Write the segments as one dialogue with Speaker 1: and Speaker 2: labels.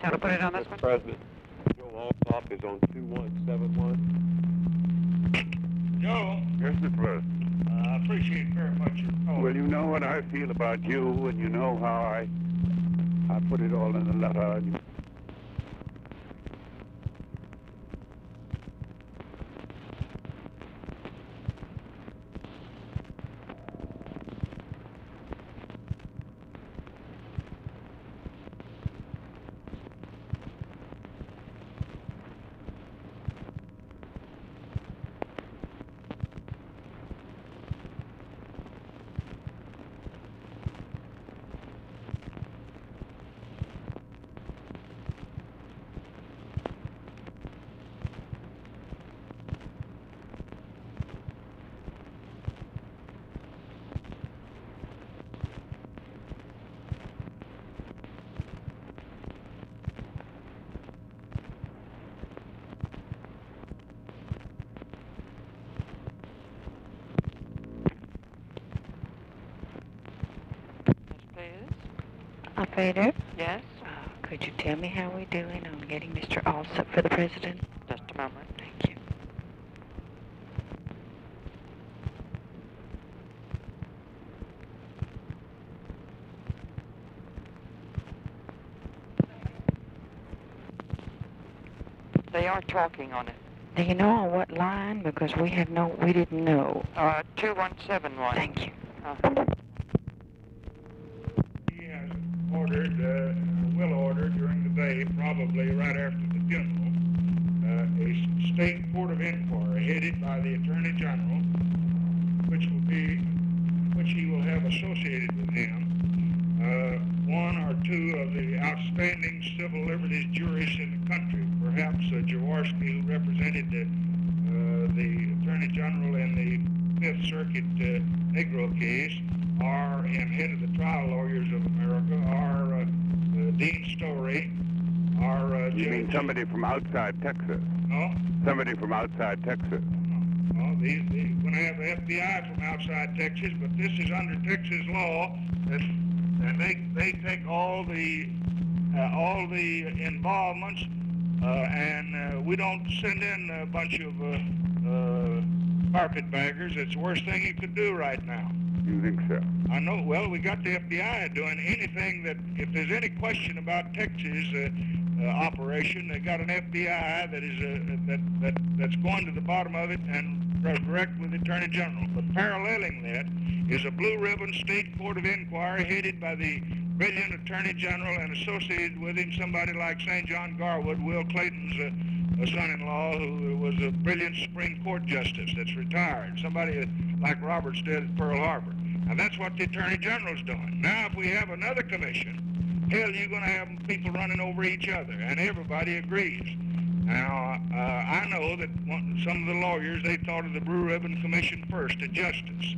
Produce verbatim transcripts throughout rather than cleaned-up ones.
Speaker 1: How to put it on this
Speaker 2: Mister
Speaker 1: one?
Speaker 2: President, Joe Alsop is on two one seven one.
Speaker 3: Joe,
Speaker 4: Yes, Mister President.
Speaker 3: uh, I appreciate very much your call.
Speaker 4: Well, you know what I feel about you, and you know how I I put it all in the letter. And
Speaker 1: Operator,
Speaker 5: Yes?
Speaker 1: uh, could you tell me how we're doing on getting Mister Alsop for the president?
Speaker 5: Just a moment.
Speaker 1: Thank you.
Speaker 5: They are talking on it.
Speaker 1: Do you know on what line? Because we have no, we didn't know.
Speaker 5: Uh, two one seven one.
Speaker 1: Thank you.
Speaker 5: Uh,
Speaker 3: He has ordered, uh, will order during the day, probably right after the funeral, uh, a state court of inquiry headed by the Attorney General, which will be, which he will have associated with him, uh, one or two of the outstanding civil liberties jurists in the country, perhaps uh, Jaworski, who represented the, uh, the Attorney General in the Fifth Circuit uh, Negro case, are in head of the trial lawyers of America, are uh, uh, Dean Story, are uh,
Speaker 4: you mean
Speaker 3: Judge-
Speaker 4: somebody from outside Texas?
Speaker 3: No,
Speaker 4: Somebody from outside Texas?
Speaker 3: no, no. These, these, we're going to have the F B I from outside Texas, but this is under Texas law, that, and they they take all the uh, all the involvements, uh, and uh, we don't send in a bunch of uh, uh, carpetbaggers. It's the worst thing you could do right now.
Speaker 4: You think so?
Speaker 3: I know. Well, we got the F B I doing anything that, if there's any question about Texas uh, uh, operation, they got an F B I that is uh, that that that's going to the bottom of it and direct with the Attorney General. But paralleling that is a blue ribbon state court of inquiry headed by the brilliant Attorney General, and associated with him somebody like Saint John Garwood, Will Clayton's uh, son-in-law, who was a brilliant Supreme Court justice that's retired. Somebody like Roberts did at Pearl Harbor. And that's what the Attorney General's doing. Now, if we have another commission, hell, you're going to have people running over each other, and everybody agrees. Now, uh, I know that one, some of the lawyers, they thought of the Blue Ribbon Commission first, to justice.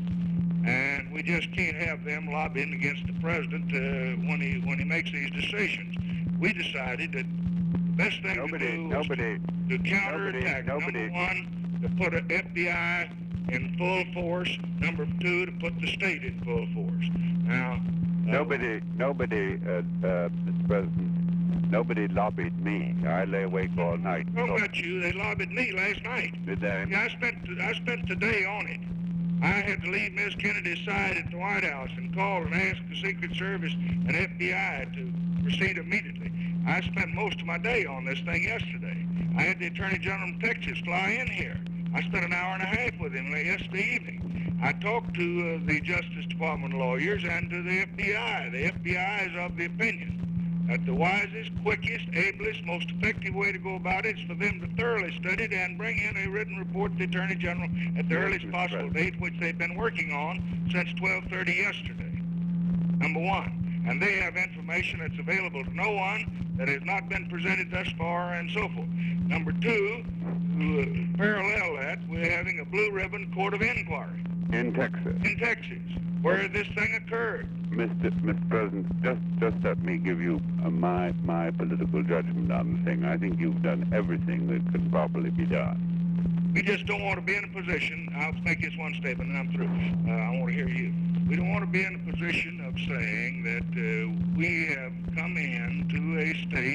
Speaker 3: And we just can't have them lobbying against the president uh, when he when he makes these decisions. We decided that the best thing
Speaker 4: Nobody,
Speaker 3: to do
Speaker 4: nobody,
Speaker 3: was to, to counterattack.
Speaker 4: nobody, nobody.
Speaker 3: Number one, to put an F B I in full force. Number two, to put the state in full force. Now, uh,
Speaker 4: nobody, nobody, uh, uh, Mister President, nobody lobbied me. I lay awake all night.
Speaker 3: What about you? They lobbied me last night.
Speaker 4: Did they?
Speaker 3: Yeah, I spent I spent the day on it. I had to leave Miss Kennedy's side at the White House and call and ask the Secret Service and F B I to proceed immediately. I spent most of my day on this thing yesterday. I had the Attorney General of Texas fly in here. I spent an hour and a half with him yesterday evening. I talked to uh, the Justice Department lawyers and to the F B I. The F B I is of the opinion that the wisest, quickest, ablest, most effective way to go about it is for them to thoroughly study it and bring in a written report to the Attorney General at the
Speaker 4: Yes,
Speaker 3: earliest
Speaker 4: Mister
Speaker 3: possible
Speaker 4: President.
Speaker 3: date, which they've been working on since twelve thirty yesterday, number one. And they have information that's available to no one, that has not been presented thus far, and so forth. Number two, to uh, parallel that, we're having a blue ribbon court of inquiry
Speaker 4: In Texas.
Speaker 3: in Texas, where this thing occurred.
Speaker 4: Mister Mister President, just just let me give you uh, my my political judgment on the thing. I think you've done everything that could properly be done.
Speaker 3: We just don't want to be in a position, I'll make this one statement and I'm through. Uh, I want to hear you. We don't want to be in a position of saying that uh, we have come in to a state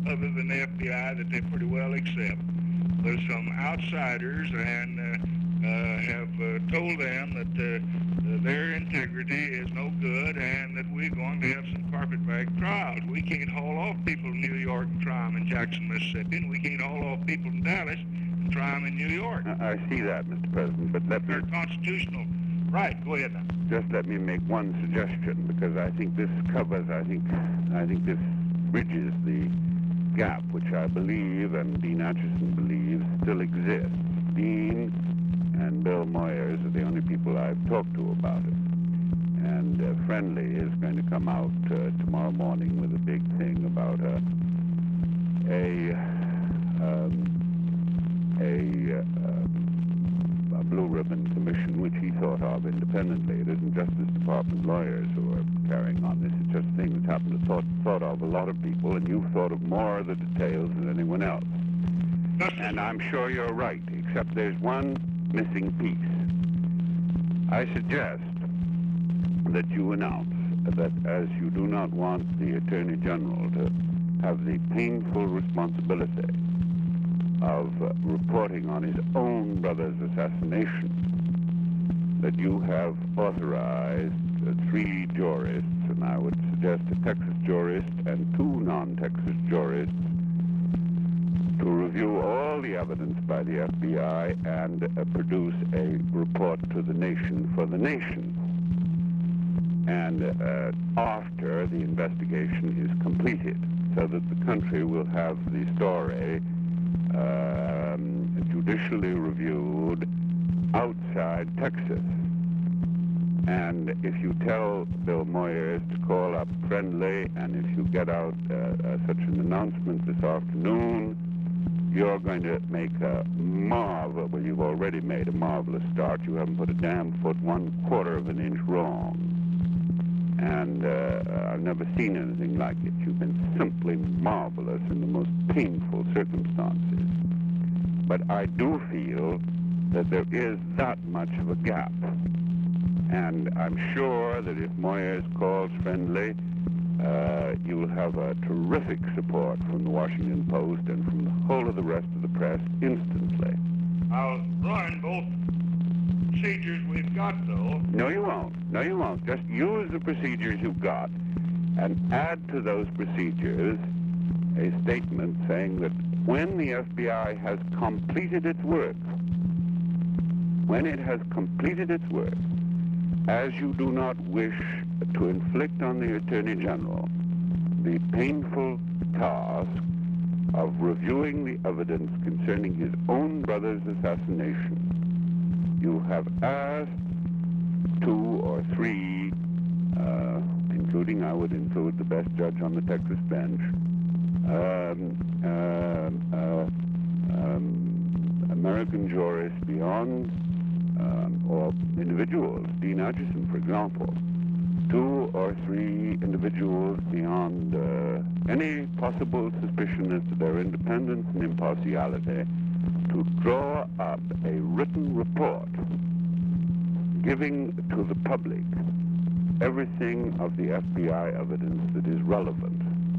Speaker 3: other than the F B I that they pretty well accept. There's some outsiders and uh, uh, have uh, told them that uh, their integrity is no good and that we're going to have some carpetbag trials. We can't haul off people in New York and try them in Jackson, Mississippi, and we can't haul off people in Dallas and try them in New York.
Speaker 4: I I see that, Mister President, but let me
Speaker 3: They're constitutional. Right, go ahead now.
Speaker 4: just let me make one suggestion, because I think this covers, I think, I think this bridges the gap which I believe and Dean Acheson believes still exists. Dean and Bill Moyers are the only people I've talked to about it. And uh, Friendly is going to come out uh, tomorrow morning with a big thing about a, a, um, a, uh, a blue ribbon commission which he thought of independently. It isn't Justice Department lawyers who are carrying on this. It's just a thing that's happened to thought, thought of a lot of people, and you've thought of more of the details than anyone else. And I'm sure you're right, except there's one missing piece. I suggest that you announce that as you do not want the Attorney General to have the painful responsibility of uh, reporting on his own brother's assassination, that you have authorized uh, three jurists, and I would suggest a Texas jurist and two non-Texas jurists, to review all the evidence by the F B I and uh, produce a report to the nation for the nation. And uh, after the investigation is completed, so that the country will have the story um, judicially reviewed outside Texas. And if you tell Bill Moyers to call up Friendly, and if you get out uh, uh, such an announcement this afternoon, you're going to make a marvel, well, you've already made a marvelous start. You haven't put a damn foot one quarter of an inch wrong. And uh, I've never seen anything like it. You've been simply marvelous in the most painful circumstances. But I do feel that there is that much of a gap. And I'm sure that if Moyers calls Friendly, uh, you will have a terrific support from the Washington Post and from the whole of the rest of the press instantly.
Speaker 3: I'll run both procedures we've got, though.
Speaker 4: No, you won't. No, you won't. Just use the procedures you've got and add to those procedures a statement saying that when the F B I has completed its work, when it has completed its work, as you do not wish to inflict on the Attorney General the painful task of reviewing the evidence concerning his own brother's assassination, you have asked two or three, uh, including, I would include the best judge on the Texas bench, um, uh, uh, um, American jurists beyond, um, or individuals, Dean Acheson, for example, two or three individuals beyond uh, any possible suspicion as to their independence and impartiality, to draw up a written report giving to the public everything of the F B I evidence that is relevant.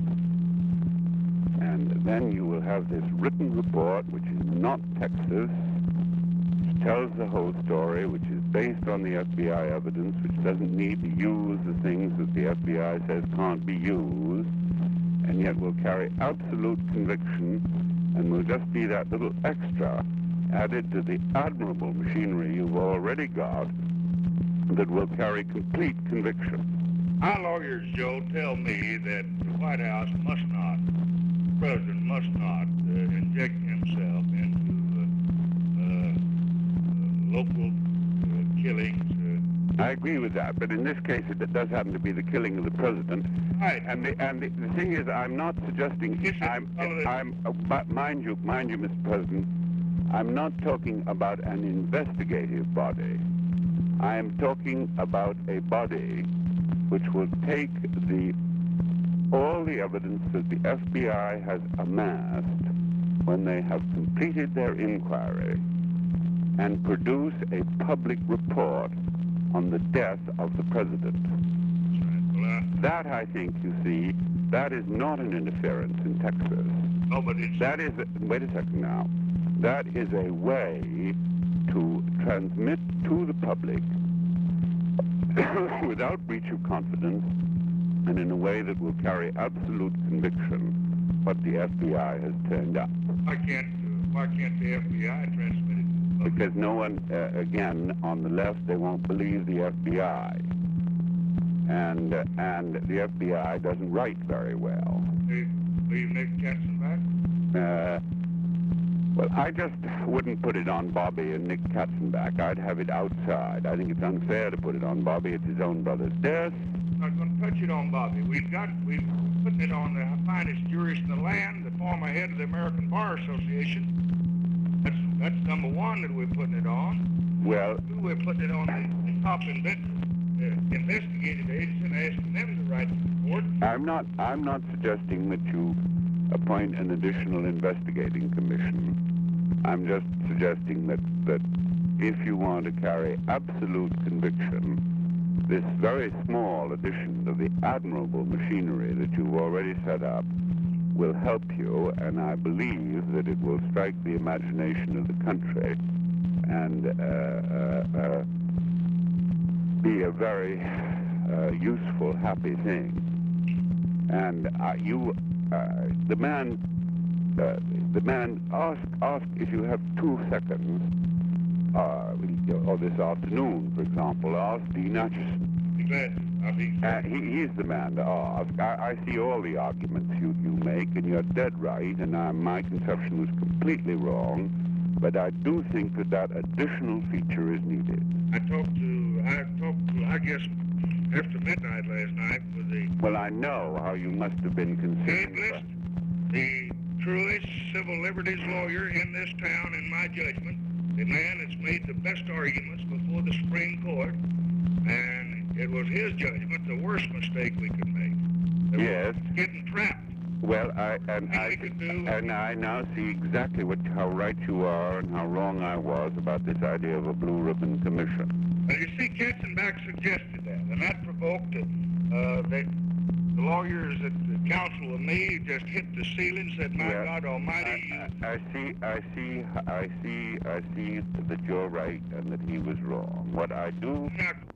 Speaker 4: And then you will have this written report, which is not Texas, which tells the whole story, which is based on the F B I evidence, which doesn't need to use the things that the F B I says can't be used, and yet will carry absolute conviction and will just be that little extra added to the admirable machinery you've already got that will carry complete conviction.
Speaker 3: Our lawyers, Joe, tell me that the White House must not, the president must not uh, inject himself into uh, uh, local uh, killings. Uh.
Speaker 4: I agree with that, but in this case it does happen to be the killing of the president.
Speaker 3: Right.
Speaker 4: And the and the, the thing is, I'm not suggesting.
Speaker 3: Yes, sir.
Speaker 4: I'm,
Speaker 3: Follow the-
Speaker 4: I'm uh, but mind you, mind you, Mister President, I'm not talking about an investigative body. I am talking about a body which will take the all the evidence that the F B I has amassed when they have completed their inquiry and produce a public report on the death of the president.
Speaker 3: Well, uh,
Speaker 4: That, I think, you see, That is not an interference in Texas.
Speaker 3: No, but it's...
Speaker 4: That is, wait a second now, that is a way to transmit to the public without breach of confidence and in a way that will carry absolute conviction what the F B I has turned up.
Speaker 3: Why can't, uh, why can't the F B I transmit it?
Speaker 4: Because no one, uh, again, on the left, they won't believe the F B I. And, uh, and the F B I doesn't write very well.
Speaker 3: They leave Nick Katzenbach?
Speaker 4: Uh, well, I just wouldn't put it on Bobby and Nick Katzenbach. I'd have it outside. I think it's unfair to put it on Bobby. It's his own brother's death.
Speaker 3: I'm not going to touch it on Bobby. We've got, we've putting it on the finest jurist in the land, the former head of the American Bar Association. That's, that's number one that we're putting it on.
Speaker 4: Well,
Speaker 3: Two, we're putting it on the, the top inventor, uh, investigative agents and asking them to write the report.
Speaker 4: I'm not, I'm not suggesting that you appoint an additional investigating commission. I'm just suggesting that, that if you want to carry absolute conviction, this very small addition of the admirable machinery that you've already set up will help you, and I believe that it will strike the imagination of the country and uh, uh, uh, be a very uh, useful, happy thing. And uh, you, uh, the man, uh, the man, ask, ask if you have two seconds, uh, or this afternoon, for example, ask Dean Acheson.
Speaker 3: Be glad to. I'll be...
Speaker 4: Uh, he, he's the man to ask. I, I see all the arguments you, you make, and you're dead right, and uh, my conception was completely wrong, but I do think that that additional feature is needed.
Speaker 3: I talked to, I talked to, I guess, after midnight last night with the...
Speaker 4: Well, I know how you must have been concerned.
Speaker 3: ablest, the truest civil liberties lawyer in this town, in my judgment, the man that's made the best arguments before the Supreme Court, and it was his judgment the worst mistake we could make. That
Speaker 4: Yes.
Speaker 3: we're getting trapped.
Speaker 4: Well, I and
Speaker 3: And
Speaker 4: I
Speaker 3: we could do-
Speaker 4: and I now see exactly what how right you are and how wrong I was about this idea of a blue ribbon commission.
Speaker 3: And you see, Katzenbach suggested that, and that provoked it. Uh, they, the lawyers at the council with me just hit the ceiling, said, "My
Speaker 4: Yeah.
Speaker 3: God Almighty."
Speaker 4: I, I, I see, I see, I see, I see that you're right and that he was wrong. What I do
Speaker 3: Now,